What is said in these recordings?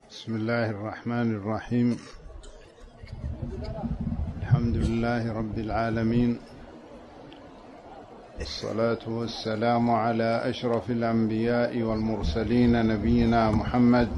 بسم الله الرحمن الرحيم. الحمد لله رب العالمين، والصلاة والسلام على أشرف الأنبياء والمرسلين نبينا محمد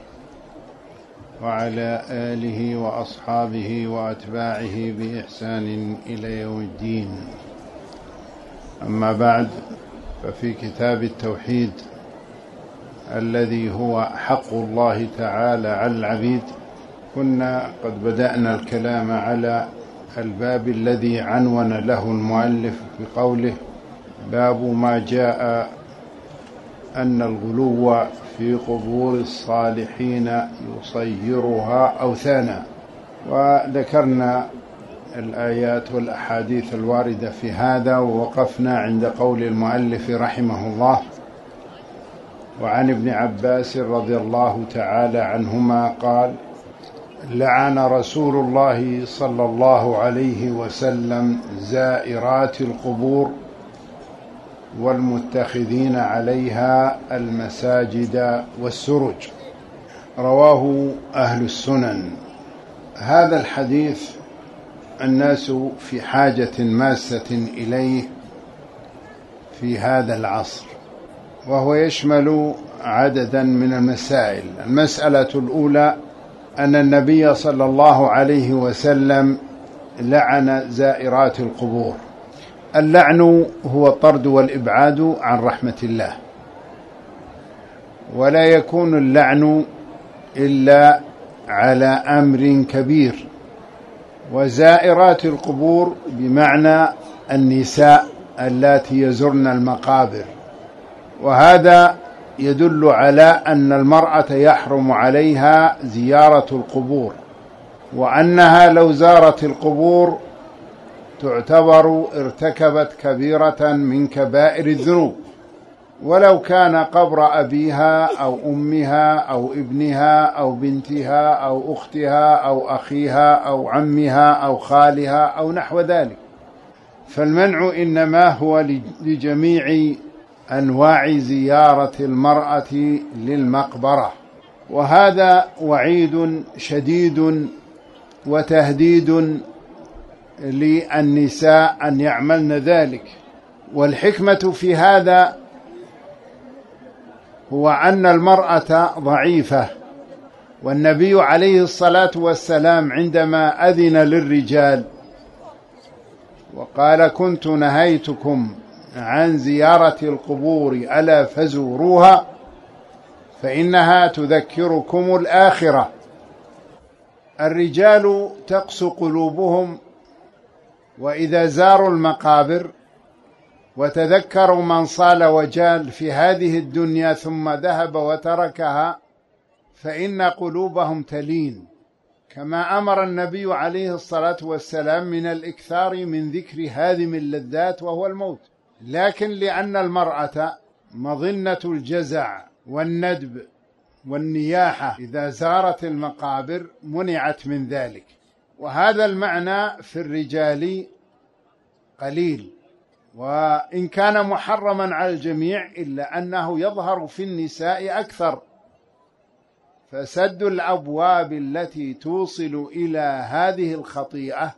وعلى آله وأصحابه وأتباعه بإحسان إلى يوم الدين. أما بعد، ففي كتاب التوحيد الذي هو حق الله تعالى على العبيد كنا قد بدأنا الكلام على الباب الذي عنون له المؤلف بقوله: باب ما جاء أن الغلو في قبور الصالحين يصيرها أوثانا. وذكرنا الآيات والأحاديث الواردة في هذا، ووقفنا عند قول المؤلف رحمه الله: وعن ابن عباس رضي الله تعالى عنهما قال: لعن رسول الله صلى الله عليه وسلم زائرات القبور والمتخذين عليها المساجد والسرج. رواه أهل السنن. هذا الحديث الناس في حاجة ماسة إليه في هذا العصر، وهو يشمل عددا من المسائل. المسألة الأولى أن النبي صلى الله عليه وسلم لعن زائرات القبور. اللعن هو الطرد والإبعاد عن رحمة الله، ولا يكون اللعن إلا على أمر كبير. وزائرات القبور بمعنى النساء اللاتي يزرن المقابر، وهذا يدل على أن المرأة يحرم عليها زيارة القبور، وأنها لو زارت القبور تعتبر ارتكبت كبيرة من كبائر الذنوب، ولو كان قبر أبيها أو أمها أو ابنها أو بنتها أو أختها أو أخيها أو عمها أو خالها أو نحو ذلك. فالمنع إنما هو لجميع أنواع زيارة المرأة للمقبرة، وهذا وعيد شديد وتهديد للنساء أن يعملن ذلك. والحكمة في هذا هو أن المرأة ضعيفة، والنبي عليه الصلاة والسلام عندما أذن للرجال وقال: كنت نهيتكم عن زيارة القبور ألا فزوروها فإنها تذكركم الآخرة. الرجال تقسو قلوبهم، وإذا زاروا المقابر وتذكروا من صال وجال في هذه الدنيا ثم ذهب وتركها فإن قلوبهم تلين، كما أمر النبي عليه الصلاة والسلام من الإكثار من ذكر هادم اللذات وهو الموت. لكن لأن المرأة مظنة الجزع والندب والنياحة إذا زارت المقابر منعت من ذلك، وهذا المعنى في الرجال قليل، وإن كان محرما على الجميع إلا أنه يظهر في النساء أكثر. فسد الأبواب التي توصل إلى هذه الخطيئة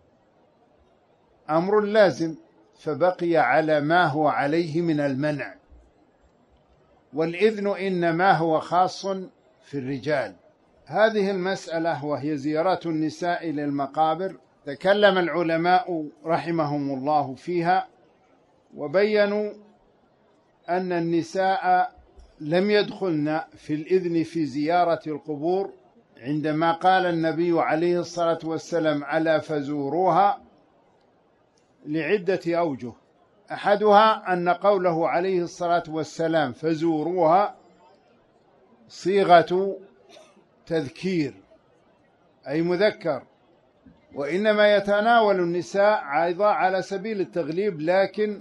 أمر لازم، فبقي على ما هو عليه من المنع، والإذن إنما هو خاص في الرجال. هذه المسألة وهي زيارات النساء للمقابر تكلم العلماء رحمهم الله فيها، وبينوا أن النساء لم يدخلن في الإذن في زيارة القبور عندما قال النبي عليه الصلاة والسلام: ألا فزوروها، لعدة أوجه. أحدها أن قوله عليه الصلاة والسلام فزوروها صيغة تذكير، أي مذكر، وإنما يتناول النساء أيضا على سبيل التغليب، لكن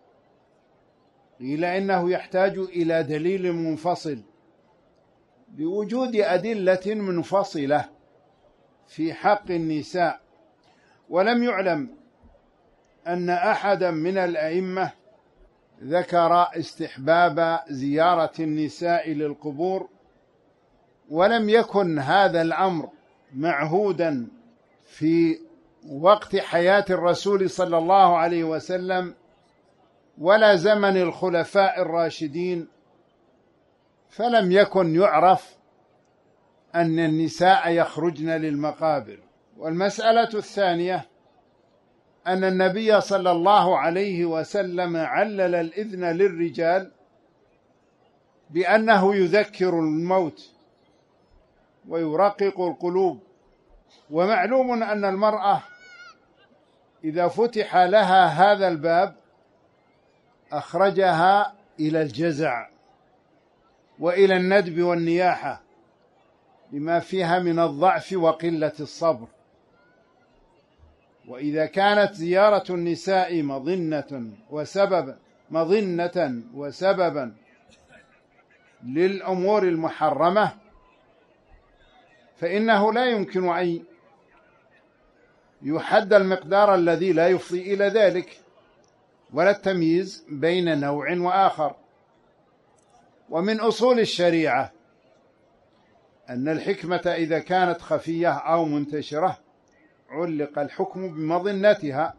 قيل إنه يحتاج إلى دليل منفصل بوجود أدلة منفصلة في حق النساء. ولم يعلم أن أحدا من الأئمة ذكر استحباب زيارة النساء للقبور ولم يكن هذا الأمر معهودا في وقت حياة الرسول صلى الله عليه وسلم ولا زمن الخلفاء الراشدين، فلم يكن يعرف أن النساء يخرجن للمقابر. والمسألة الثانية أن النبي صلى الله عليه وسلم علل الإذن للرجال بأنه يذكر الموت ويرقق القلوب، ومعلوم أن المرأة إذا فتح لها هذا الباب أخرجها إلى الجزع وإلى الندب والنياحة لما فيها من الضعف وقلة الصبر. وإذا كانت زيارة النساء مظنة وسببا للأمور المحرمة فإنه لا يمكن أن يحد المقدار الذي لا يفضي إلى ذلك، ولا التمييز بين نوع وآخر. ومن أصول الشريعة أن الحكمة إذا كانت خفية أو منتشرة علق الحكم بمظنتها،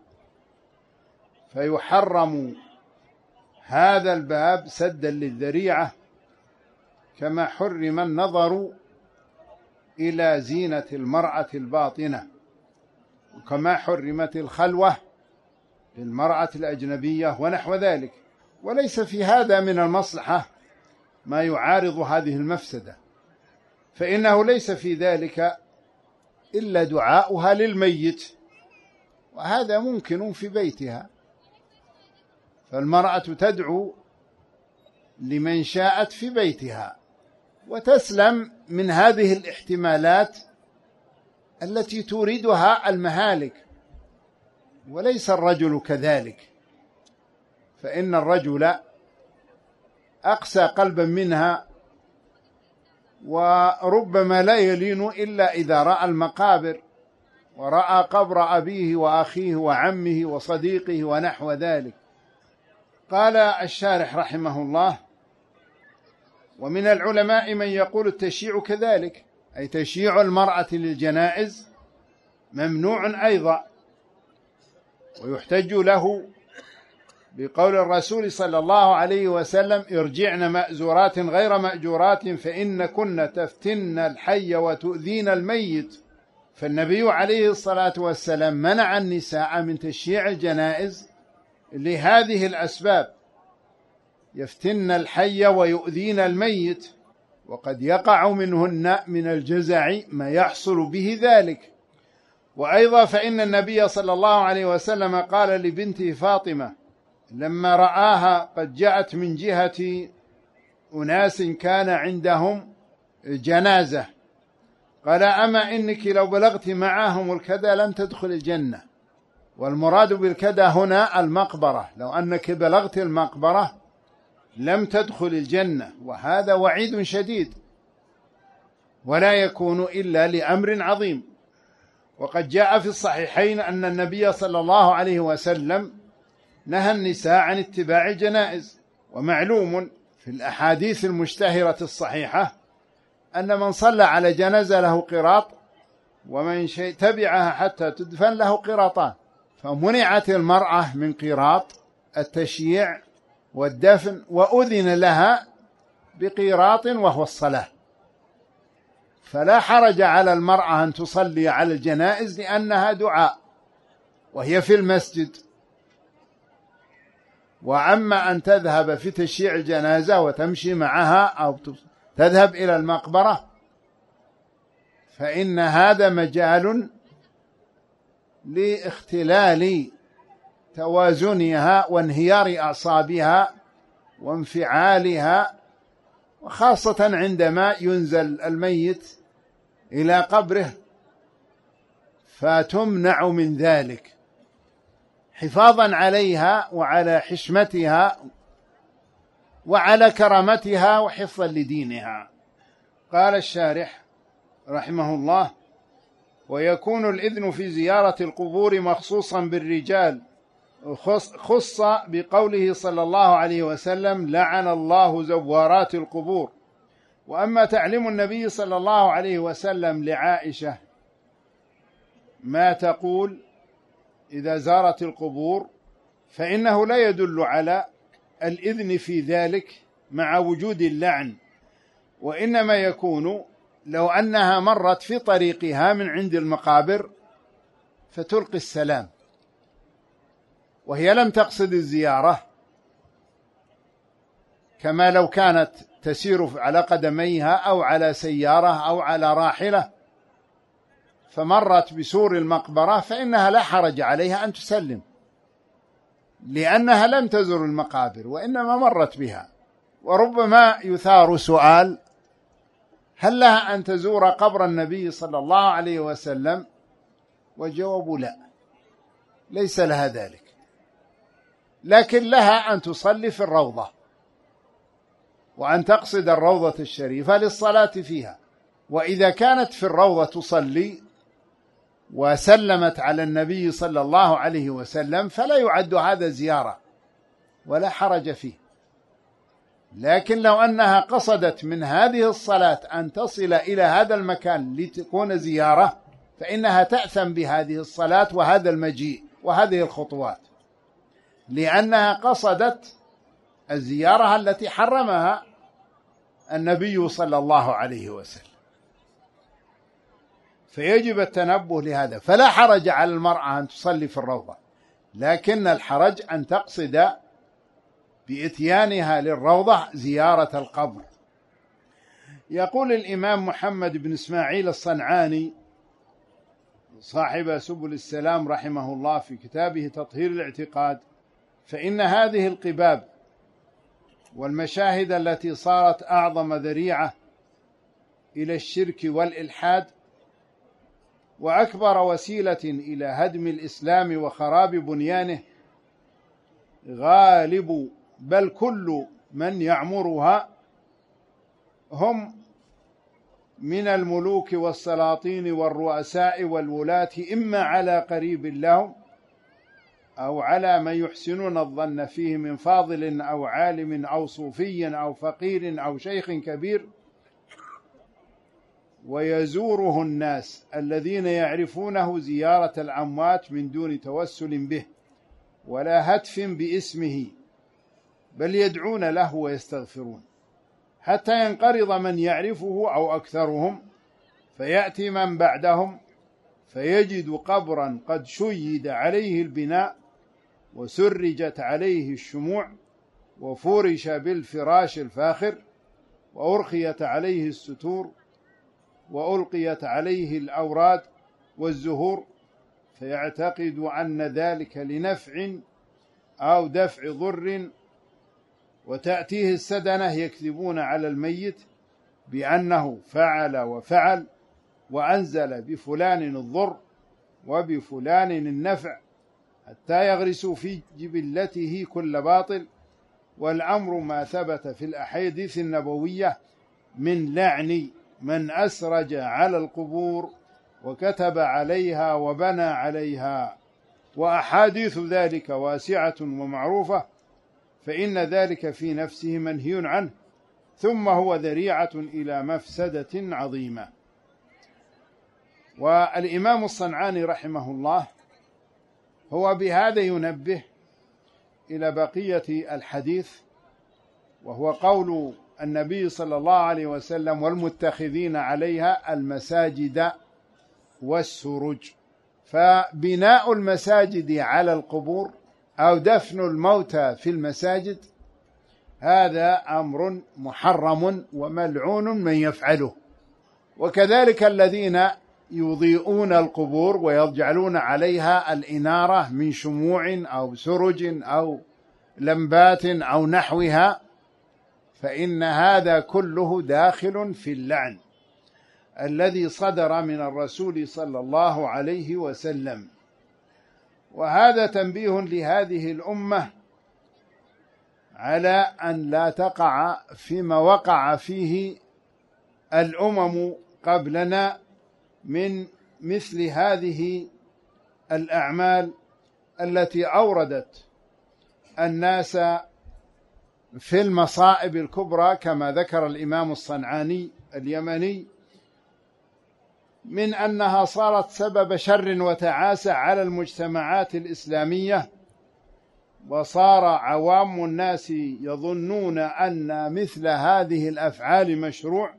فيحرم هذا الباب سدا للذريعة، كما حرم النظر إلى زينة المرأة الباطنة، وكما حرمت الخلوة للمرأة الأجنبية ونحو ذلك. وليس في هذا من المصلحة ما يعارض هذه المفسدة، فإنه ليس في ذلك إلا دعاؤها للميت، وهذا ممكن في بيتها، فالمرأة تدعو لمن شاءت في بيتها وتسلم من هذه الاحتمالات التي توردها المهالك. وليس الرجل كذلك، فإن الرجل أقسى قلبا منها، وربما لا يلين إلا إذا رأى المقابر ورأى قبر أبيه وأخيه وعمه وصديقه ونحو ذلك. قال الشارح رحمه الله: ومن العلماء من يقول التشييع كذلك، أي تشييع المرأة للجنائز ممنوع أيضا، ويحتج له بقول الرسول صلى الله عليه وسلم: ارجعن مأزورات غير مأجورات فإن كن تفتن الحي وتؤذين الميت. فالنبي عليه الصلاة والسلام منع النساء من تشييع الجنائز لهذه الأسباب، يفتن الحي ويؤذين الميت، وقد يقع منهن من الجزع ما يحصل به ذلك. وأيضا فإن النبي صلى الله عليه وسلم قال لبنته فاطمة لما رآها قد جاءت من جهة أناس كان عندهم جنازة، قال: أما إنك لو بلغت معهم الكذا لم تدخل الجنة. والمراد بالكذا هنا المقبرة، لو أنك بلغت المقبرة لم تدخل الجنة، وهذا وعيد شديد ولا يكون إلا لأمر عظيم. وقد جاء في الصحيحين أن النبي صلى الله عليه وسلم نهى النساء عن اتباع الجنائز. ومعلوم في الأحاديث المشتهرة الصحيحة أن من صلى على جنازة له قراط، ومن تبعها حتى تدفن له قراطان، فمنعت المرأة من قراط التشييع والدفن، وأذن لها بقيراط وهو الصلاة. فلا حرج على المرأة أن تصلي على الجنائز لأنها دعاء وهي في المسجد. وأما أن تذهب في تشييع الجنازة وتمشي معها أو تذهب إلى المقبرة فإن هذا مجال لاختلال توازنها وانهيار أعصابها وانفعالها، وخاصة عندما ينزل الميت إلى قبره، فتمنع من ذلك حفاظا عليها وعلى حشمتها وعلى كرامتها وحفظا لدينها. قال الشارح رحمه الله: ويكون الإذن في زيارة القبور مخصوصا بالرجال، خص بقوله صلى الله عليه وسلم: لعن الله زوارات القبور، وأما تعليم النبي صلى الله عليه وسلم لعائشة ما تقول إذا زارت القبور فإنه لا يدل على الإذن في ذلك مع وجود اللعن، وإنما يكون لو أنها مرت في طريقها من عند المقابر فتلقي السلام وهي لم تقصد الزيارة، كما لو كانت تسير على قدميها أو على سيارة أو على راحلة فمرت بسور المقبرة فإنها لا حرج عليها أن تسلم، لأنها لم تزر المقابر وإنما مرت بها. وربما يثار سؤال: هل لها أن تزور قبر النبي صلى الله عليه وسلم؟ والجواب لا، ليس لها ذلك، لكن لها أن تصلي في الروضة وأن تقصد الروضة الشريفة للصلاة فيها. وإذا كانت في الروضة تصلي وسلمت على النبي صلى الله عليه وسلم فلا يعد هذا زيارة ولا حرج فيه. لكن لو أنها قصدت من هذه الصلاة أن تصل إلى هذا المكان لتكون زيارة فإنها تأثم بهذه الصلاة وهذا المجيء وهذه الخطوات، لأنها قصدت الزيارة التي حرمها النبي صلى الله عليه وسلم. فيجب التنبه لهذا. فلا حرج على المرأة أن تصلي في الروضة، لكن الحرج أن تقصد بإتيانها للروضة زيارة القبر. يقول الإمام محمد بن إسماعيل الصنعاني صاحب سبل السلام رحمه الله في كتابه تطهير الاعتقاد: فإن هذه القباب والمشاهد التي صارت أعظم ذريعة إلى الشرك والإلحاد وأكبر وسيلة إلى هدم الإسلام وخراب بنيانه غالب بل كل من يعمرها هم من الملوك والسلاطين والرؤساء والولاة، إما على قريب لهم أو على من يحسنون الظن فيه من فاضل أو عالم أو صوفي أو فقير أو شيخ كبير، ويزوره الناس الذين يعرفونه زيارة الأموات من دون توسل به ولا هتف باسمه، بل يدعون له ويستغفرون حتى ينقرض من يعرفه أو أكثرهم، فيأتي من بعدهم فيجد قبرا قد شيد عليه البناء وسرجت عليه الشموع وفرش بالفراش الفاخر وأرخيت عليه الستور وألقيت عليه الأوراد والزهور، فيعتقد أن ذلك لنفع أو دفع ضر، وتأتيه السدنة يكذبون على الميت بأنه فعل وفعل وأنزل بفلان الضر وبفلان النفع، حتى يغرسوا في جبلته كل باطل. والأمر ما ثبت في الأحاديث النبوية من لعن من أسرج على القبور وكتب عليها وبنى عليها، وأحاديث ذلك واسعة ومعروفة، فإن ذلك في نفسه منهي عنه، ثم هو ذريعة إلى مفسدة عظيمة. والإمام الصنعاني رحمه الله هو بهذا ينبه إلى بقية الحديث، وهو قول النبي صلى الله عليه وسلم: والمتخذين عليها المساجد والسرج. فبناء المساجد على القبور أو دفن الموتى في المساجد هذا أمر محرم وملعون من يفعله. وكذلك الذين يضيئون القبور ويجعلون عليها الإنارة من شموع أو سرج أو لمبات أو نحوها، فإن هذا كله داخل في اللعن الذي صدر من الرسول صلى الله عليه وسلم. وهذا تنبيه لهذه الأمة على أن لا تقع فيما وقع فيه الأمم قبلنا من مثل هذه الأعمال التي أوردت الناس في المصائب الكبرى كما ذكر الإمام الصنعاني اليمني من أنها صارت سبب شر وتعاسة على المجتمعات الإسلامية، وصار عوام الناس يظنون أن مثل هذه الأفعال مشروع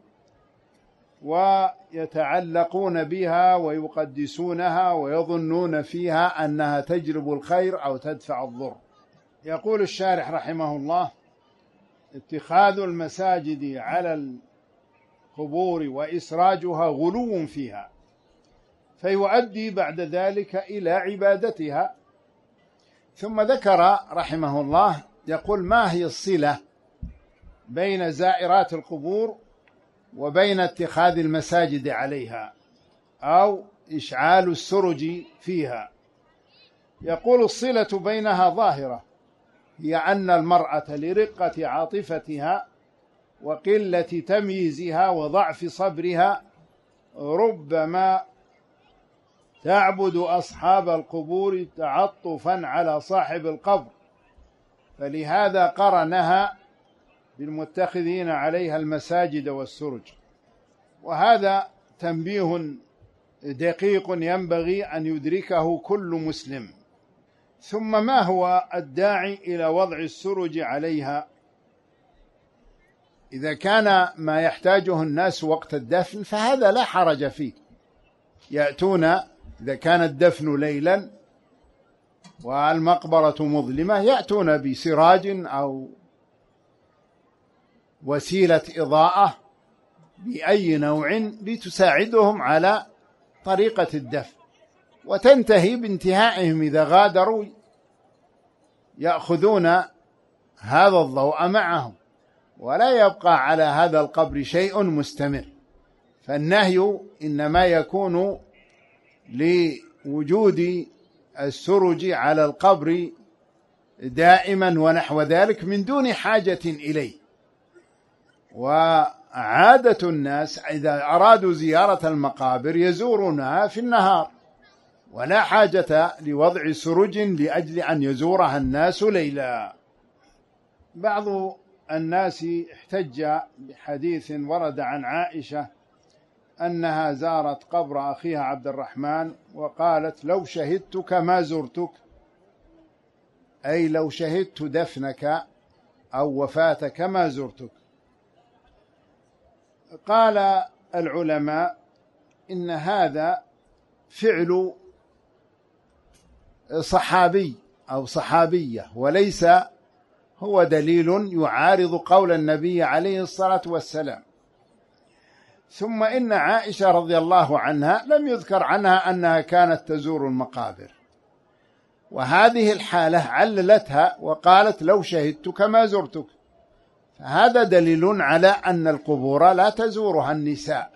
ويتعلقون بها ويقدسونها ويظنون فيها أنها تجلب الخير أو تدفع الضر. يقول الشارح رحمه الله: اتخاذ المساجد على القبور وإسراجها غلو فيها، فيؤدي بعد ذلك إلى عبادتها. ثم ذكر رحمه الله يقول: ما هي الصلة بين زائرات القبور وبين اتخاذ المساجد عليها أو إشعال السرج فيها؟ يقول: الصلة بينها ظاهرة، هي أن المرأة لرقة عاطفتها وقلة تمييزها وضعف صبرها ربما تعبد أصحاب القبور تعطفا على صاحب القبر، فلهذا قرنها بالمتخذين عليها المساجد والسرج. وهذا تنبيه دقيق ينبغي أن يدركه كل مسلم. ثم ما هو الداعي إلى وضع السرج عليها؟ إذا كان ما يحتاجه الناس وقت الدفن فهذا لا حرج فيه، يأتون إذا كان الدفن ليلا والمقبرة مظلمة يأتون بسراج أو وسيلة إضاءة بأي نوع لتساعدهم على طريقة الدفن، وتنتهي بانتهائهم إذا غادروا يأخذون هذا الضوء معهم، ولا يبقى على هذا القبر شيء مستمر. فالنهي إنما يكون لوجود السرج على القبر دائما ونحو ذلك من دون حاجة إليه. وعادة الناس إذا أرادوا زيارة المقابر يزورونها في النهار، ولا حاجة لوضع سرج لأجل أن يزورها الناس ليلا. بعض الناس احتج بحديث ورد عن عائشة أنها زارت قبر أخيها عبد الرحمن وقالت: لو شهدتك ما زرتك، أي لو شهدت دفنك أو وفاتك ما زرتك. قال العلماء إن هذا فعل صحابي أو صحابية، وليس هو دليل يعارض قول النبي عليه الصلاة والسلام. ثم إن عائشة رضي الله عنها لم يذكر عنها أنها كانت تزور المقابر، وهذه الحالة عللتها وقالت: لو شهدتك ما زرتك. فهذا دليل على أن القبور لا تزورها النساء،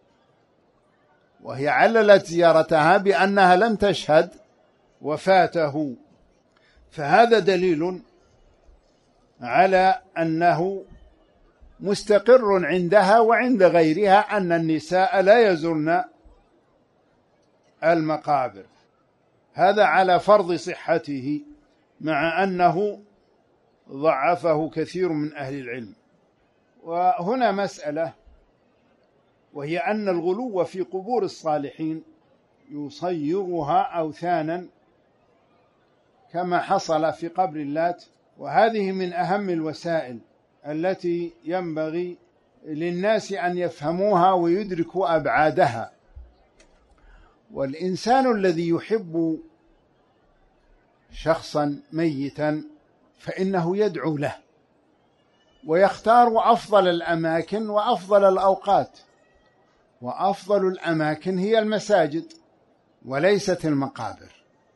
وهي عللت زيارتها بأنها لم تشهد وفاته. فهذا دليل على أنه مستقر عندها وعند غيرها أن النساء لا يزورن المقابر. هذا على فرض صحته، مع أنه ضعفه كثير من أهل العلم. وهنا مسألة، وهي أن الغلو في قبور الصالحين يصيرها أوثانا كما حصل في قبر اللات، وهذه من أهم الوسائل التي ينبغي للناس أن يفهموها ويدركوا أبعادها. والإنسان الذي يحب شخصا ميتا فإنه يدعو له ويختار أفضل الأماكن وأفضل الأوقات، وأفضل الأماكن هي المساجد وليست المقابر،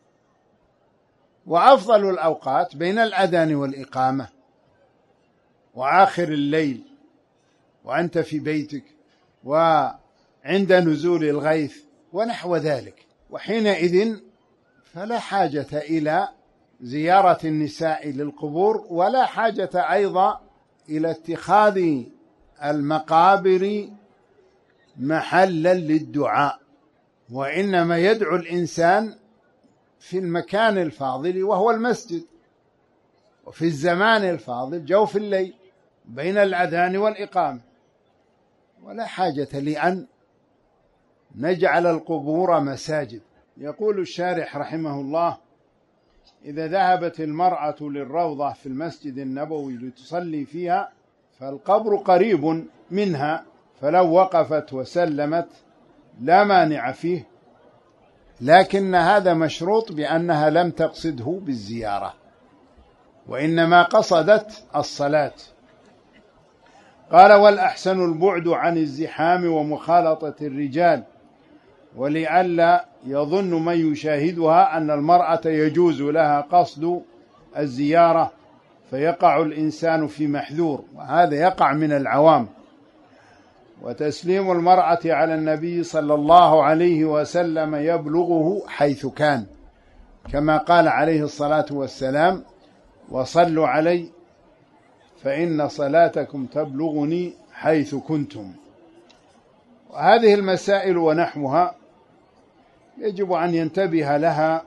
وأفضل الأوقات بين الأذان والإقامة وآخر الليل وأنت في بيتك وعند نزول الغيث ونحو ذلك. وحينئذ فلا حاجة إلى زيارة النساء للقبور، ولا حاجة أيضا إلى اتخاذ المقابر محلا للدعاء، وإنما يدعو الإنسان في المكان الفاضل وهو المسجد. وفي الزمان الفاضل جوف الليل بين الأذان والإقامة. ولا حاجة لأن نجعل القبور مساجد. يقول الشارح رحمه الله: إذا ذهبت المرأة للروضة في المسجد النبوي لتصلي فيها فالقبر قريب منها، فلو وقفت وسلمت لا مانع فيه، لكن هذا مشروط بأنها لم تقصده بالزيارة وإنما قصدت الصلاة. قال: والأحسن البعد عن الزحام ومخالطة الرجال، ولئلا يظن من يشاهدها أن المرأة يجوز لها قصد الزيارة فيقع الإنسان في محذور، وهذا يقع من العوام. وتسليم المرأة على النبي صلى الله عليه وسلم يبلغه حيث كان، كما قال عليه الصلاة والسلام: وصلوا علي فإن صلاتكم تبلغني حيث كنتم. وهذه المسائل ونحوها يجب أن ينتبه لها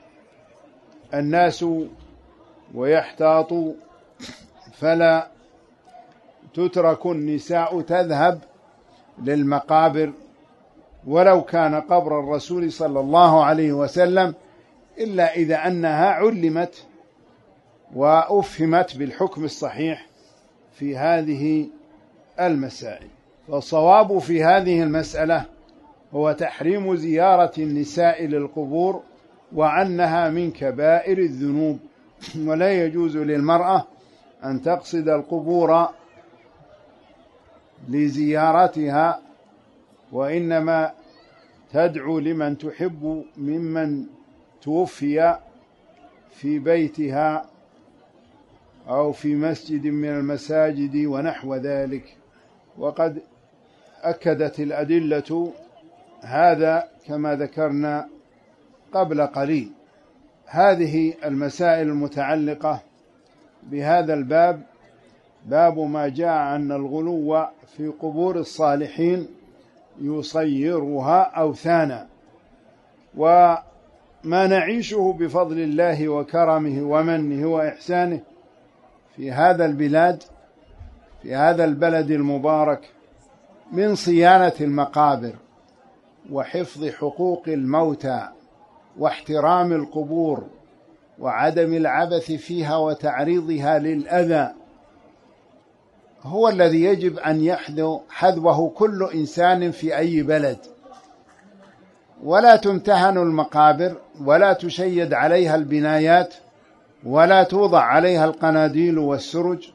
الناس ويحتاطوا، فلا تترك النساء تذهب للمقابر ولو كان قبر الرسول صلى الله عليه وسلم، إلا إذا أنها علمت وأفهمت بالحكم الصحيح في هذه المسائل. فالصواب في هذه المسألة هو تحريم زيارة النساء للقبور، وأنها من كبائر الذنوب، ولا يجوز للمرأة أن تقصد القبور لزيارتها، وإنما تدعو لمن تحب ممن توفي في بيتها أو في مسجد من المساجد ونحو ذلك. وقد أكدت الأدلة هذا كما ذكرنا قبل قليل. هذه المسائل المتعلقة بهذا الباب باب ما جاء أن الغلو في قبور الصالحين يصيرها أوثانا. وما نعيشه بفضل الله وكرمه ومنه وإحسانه في هذا البلاد، في هذا البلد المبارك، من صيانة المقابر وحفظ حقوق الموتى واحترام القبور وعدم العبث فيها وتعريضها للأذى، هو الذي يجب أن حذوه كل إنسان في أي بلد. ولا تمتهن المقابر، ولا تشيد عليها البنايات، ولا توضع عليها القناديل والسرج،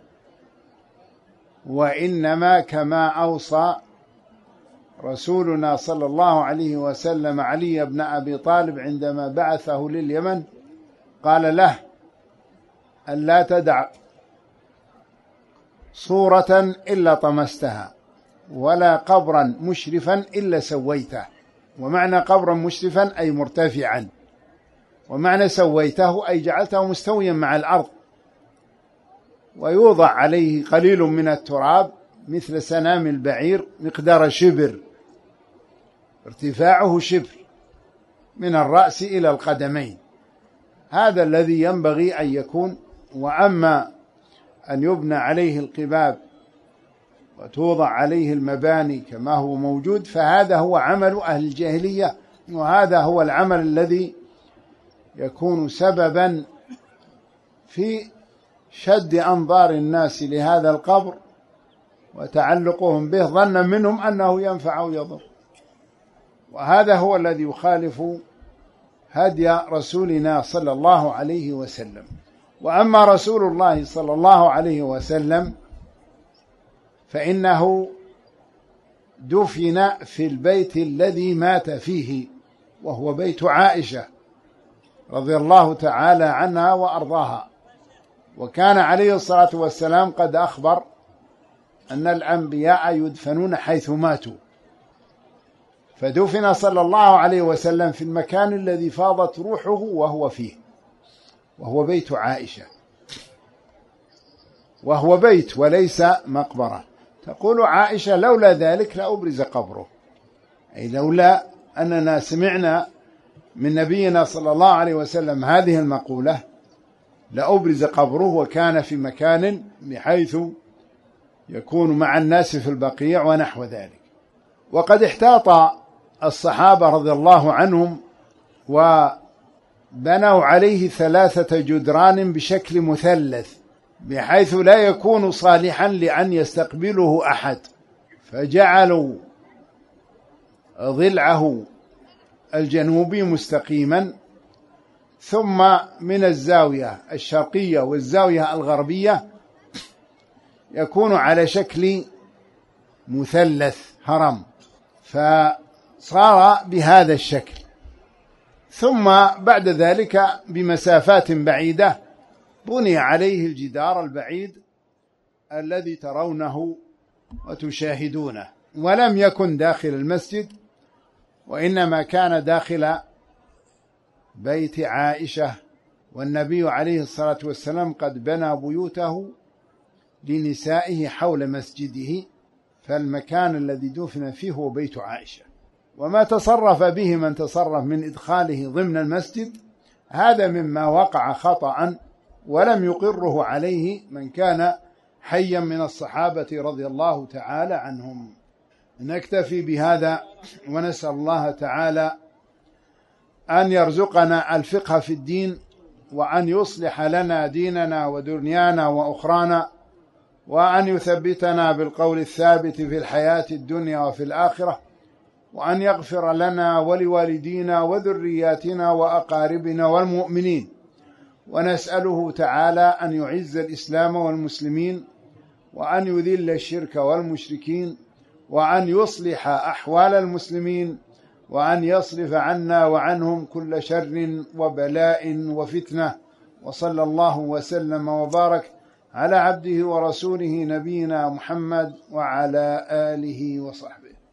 وإنما كما أوصى رسولنا صلى الله عليه وسلم علي بن أبي طالب عندما بعثه لليمن، قال له: أن لا تدع صورة إلا طمستها، ولا قبرا مشرفا إلا سويته. ومعنى قبرا مشرفا أي مرتفعا، ومعنى سويته أي جعلته مستويا مع الأرض، ويوضع عليه قليل من التراب مثل سنام البعير مقدار شبر، ارتفاعه شبر من الرأس إلى القدمين. هذا الذي ينبغي أن يكون. وأما أن يبنى عليه القباب وتوضع عليه المباني كما هو موجود، فهذا هو عمل أهل الجاهلية، وهذا هو العمل الذي يكون سببا في شد أنظار الناس لهذا القبر وتعلقهم به ظنا منهم أنه ينفع أو يضر. وهذا هو الذي يخالف هدي رسولنا صلى الله عليه وسلم. وأما رسول الله صلى الله عليه وسلم فإنه دفن في البيت الذي مات فيه، وهو بيت عائشة رضي الله تعالى عنها وأرضاها. وكان عليه الصلاة والسلام قد أخبر أن الأنبياء يدفنون حيث ماتوا، فدفن صلى الله عليه وسلم في المكان الذي فاضت روحه وهو فيه، وهو بيت عائشة، وهو بيت وليس مقبرة. تقول عائشة: لولا ذلك لأبرز قبره، أي لولا أننا سمعنا من نبينا صلى الله عليه وسلم هذه المقولة لأبرز قبره وكان في مكان بحيث يكون مع الناس في البقيع ونحو ذلك. وقد احتاط الصحابة رضي الله عنهم وبنوا عليه 3 جدران بشكل مثلث بحيث لا يكون صالحا لأن يستقبله أحد، فجعلوا ضلعه الجنوبي مستقيما، ثم من الزاوية الشرقية والزاوية الغربية يكون على شكل مثلث هرم، فصار بهذا الشكل. ثم بعد ذلك بمسافات بعيدة بني عليه الجدار البعيد الذي ترونه وتشاهدونه، ولم يكن داخل المسجد، وإنما كان داخل بيت عائشة، والنبي عليه الصلاة والسلام قد بنى بيوته لنسائه حول مسجده، فالمكان الذي دفن فيه هو بيت عائشة. وما تصرف به من تصرف من إدخاله ضمن المسجد هذا مما وقع خطأ ولم يقره عليه من كان حيا من الصحابة رضي الله تعالى عنهم. نكتفي بهذا، ونسأل الله تعالى أن يرزقنا الفقه في الدين، وأن يصلح لنا ديننا ودنيانا وأخرانا، وأن يثبتنا بالقول الثابت في الحياة الدنيا وفي الآخرة، وأن يغفر لنا ولوالدينا وذرياتنا وأقاربنا والمؤمنين. ونسأله تعالى أن يعز الإسلام والمسلمين، وأن يذل الشرك والمشركين، وأن يصلح أحوال المسلمين، وأن يصرف عنا وعنهم كل شر وبلاء وفتنة. وصلى الله وسلم وبارك على عبده ورسوله نبينا محمد وعلى آله وصحبه.